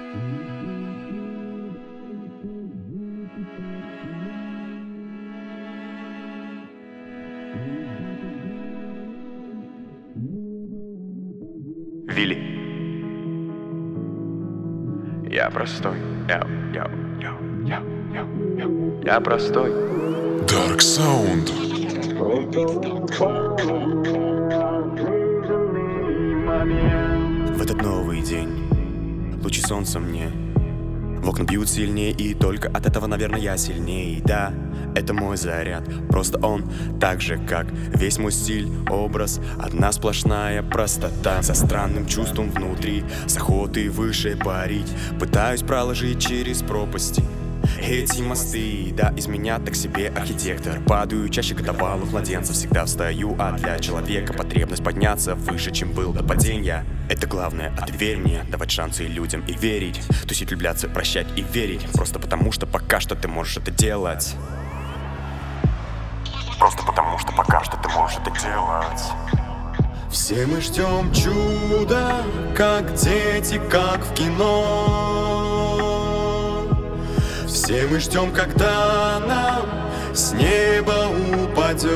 Вилли. Я простой. Я простой. Dark Sound. В этот новый день лучи солнца мне в окна бьют сильнее, и только от этого, наверное, я сильнее. Да, это мой заряд, просто он так же, как весь мой стиль, образ. Одна сплошная простота, со странным чувством внутри, с охотой выше парить. Пытаюсь проложить через пропасти эти мосты, да, из меня так себе архитектор. Падаю чаще годовалых младенцев, всегда встаю, а для человека потребность подняться выше, чем был до падения. Это главное, а ты верь мне, давать шансы людям и верить. Тусить, влюбляться, прощать и верить, просто потому что пока что ты можешь это делать. Просто потому что пока что ты можешь это делать. Все мы ждем чуда, как дети, как в кино. Все мы ждем, когда нам с неба упадет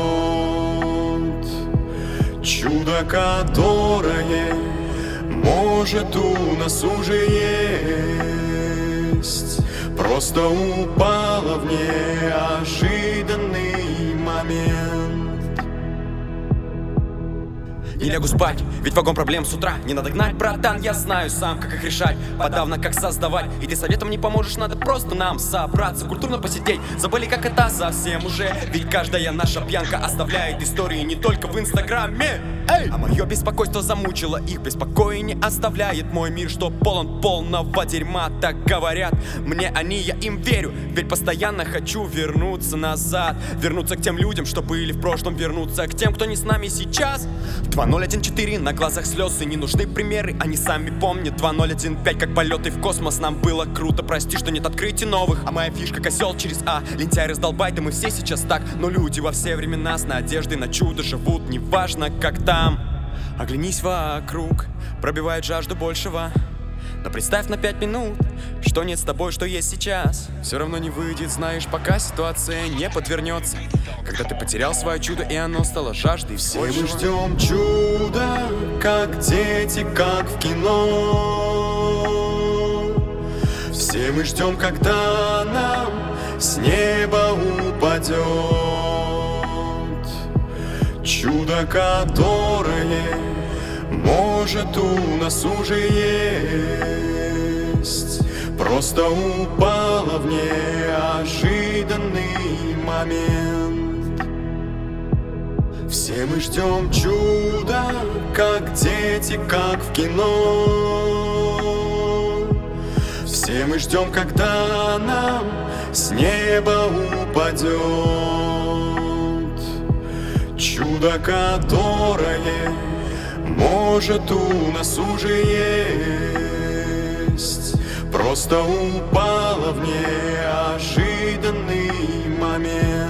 чудо, которое может у нас уже есть. Просто упало в неожиданный момент. Не лягу спать, ведь вагон проблем с утра не надо гнать, братан, я знаю сам, как их решать, подавно как создавать. И ты советом не поможешь, надо просто нам собраться, культурно посидеть, забыли, как это совсем уже. Ведь каждая наша пьянка оставляет истории не только в инстаграме. Эй! А мое беспокойство замучило их, беспокоя не оставляет мой мир, что полон полного дерьма, так говорят мне они, я им верю, ведь постоянно хочу вернуться назад, вернуться к тем людям, что были в прошлом, вернуться к тем, кто не с нами сейчас. 2014, на глазах слезы, не нужны примеры, они сами помнят. 2015, как полеты в космос, нам было круто, прости, что нет открытий новых. А моя фишка козел через А, лентяй раздолбай, да мы все сейчас так. Но люди во все времена с надеждой на чудо живут, неважно как там. Оглянись вокруг, пробивает жажду большего. Но представь на 5 минут, что нет с тобой, что есть сейчас. Все равно не выйдет, знаешь, пока ситуация не подвернется. Когда ты потерял свое чудо, и оно стало жаждой всего. Все мы ждем чуда, как дети, как в кино. Все мы ждем, когда нам с неба упадет чудо, которое может у нас уже есть. Просто упало в неожиданный момент. Все мы ждем чуда, как дети, как в кино. Все мы ждем, когда нам с неба упадет чудо, которое может у нас уже есть. Просто упало в неожиданный момент.